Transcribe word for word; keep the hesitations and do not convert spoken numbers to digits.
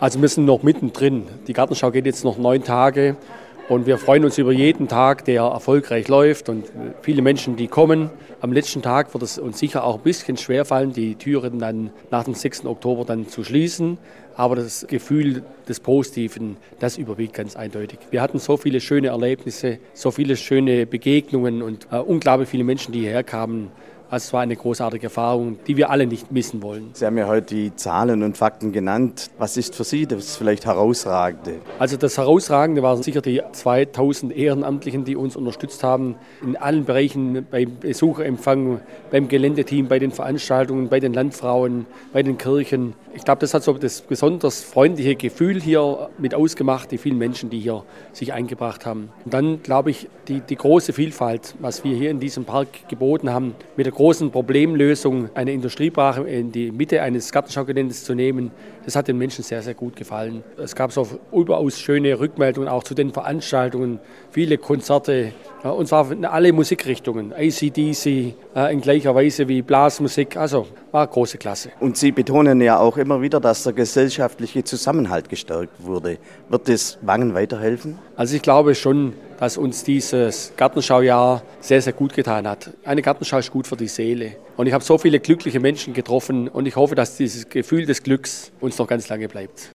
Also wir sind noch mittendrin. Die Gartenschau geht jetzt noch neun Tage und wir freuen uns über jeden Tag, der erfolgreich läuft und viele Menschen, die kommen. Am letzten Tag wird es uns sicher auch ein bisschen schwerfallen, die Türen dann nach dem sechsten Oktober dann zu schließen. Aber das Gefühl des Positiven, das überwiegt ganz eindeutig. Wir hatten so viele schöne Erlebnisse, so viele schöne Begegnungen und äh, unglaublich viele Menschen, die hierher kamen. Also es war eine großartige Erfahrung, die wir alle nicht missen wollen. Sie haben ja heute die Zahlen und Fakten genannt. Was ist für Sie das vielleicht Herausragende? Also das Herausragende waren sicher die zweitausend Ehrenamtlichen, die uns unterstützt haben in allen Bereichen, beim Besucherempfang, beim Geländeteam, bei den Veranstaltungen, bei den Landfrauen, bei den Kirchen. Ich glaube, das hat so das besonders freundliche Gefühl hier mit ausgemacht, die vielen Menschen, die hier sich eingebracht haben. Und dann glaube ich, die, die große Vielfalt, was wir hier in diesem Park geboten haben, mit der großen Problemlösung, eine Industriebrache in die Mitte eines Gartenschaugeländes zu nehmen, das hat den Menschen sehr, sehr gut gefallen. Es gab so überaus schöne Rückmeldungen auch zu den Veranstaltungen, viele Konzerte, ja, und zwar in alle Musikrichtungen, A C D C, äh, in gleicher Weise wie Blasmusik, also war große Klasse. Und Sie betonen ja auch immer wieder, dass der gesellschaftliche Zusammenhalt gestärkt wurde. Wird das Wangen weiterhelfen? Also ich glaube schon, dass uns dieses Gartenschaujahr sehr, sehr gut getan hat. Eine Gartenschau ist gut für die Seele. Und ich habe so viele glückliche Menschen getroffen und ich hoffe, dass dieses Gefühl des Glücks uns noch ganz lange bleibt.